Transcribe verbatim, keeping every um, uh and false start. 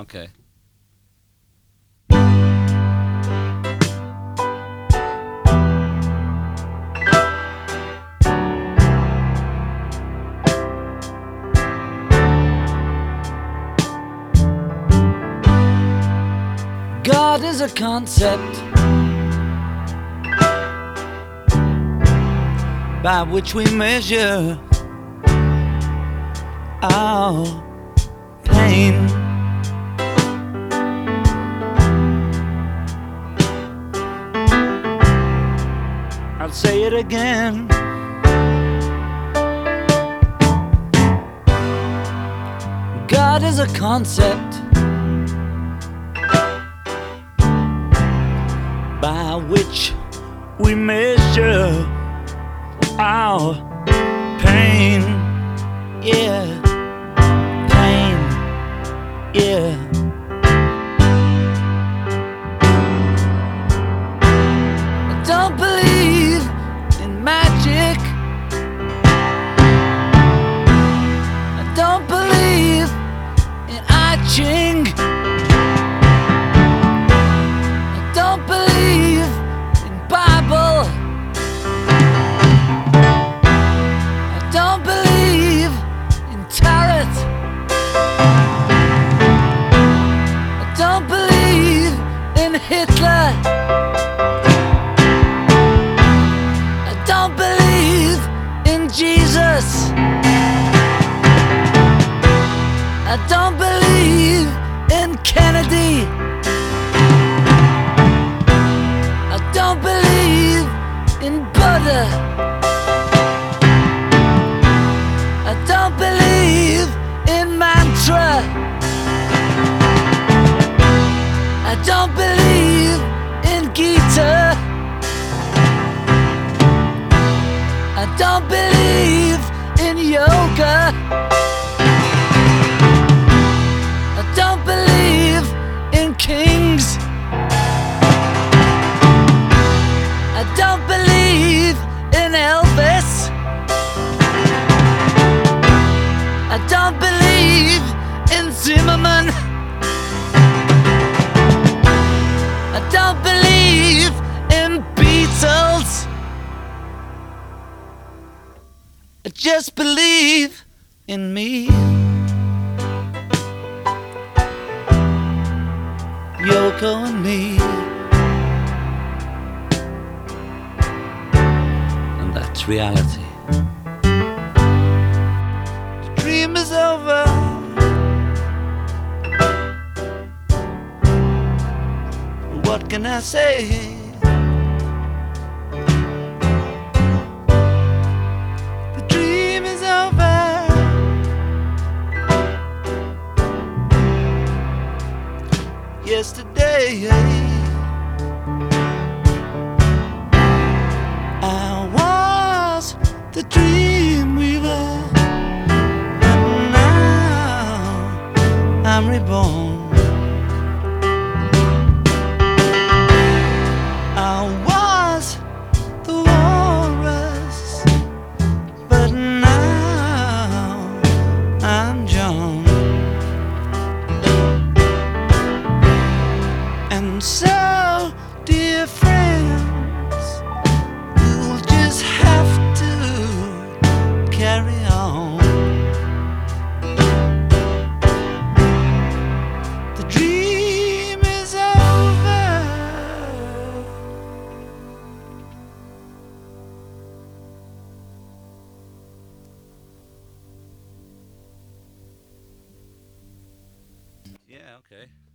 Okay. God is a concept by which we measure our pain. I'll say it again. God is a concept by which we measure our pain. Yeah, pain. Yeah. I don't believe in magic. I don't believe in I Ching. I don't believe in Bible. I don't believe in tarot. I don't believe in Hitler. I don't believe in Jesus. I don't believe in Kennedy. I don't believe in Buddha. I don't believe in mantra. I don't believe in Gita. I don't believe in yoga. I don't believe in kings. I don't believe in Elvis. I don't believe in Zimmerman. I don't believe in Beatles. I just believe in me. Yoko and me. And that's reality. The dream is over. What can I say? The dream is over. Yesterday I was the dream weaver, and now I'm reborn. I was the walrus, but now I'm John. And so, dear friends, you'll just have to carry on. The dream is over. Yeah, okay.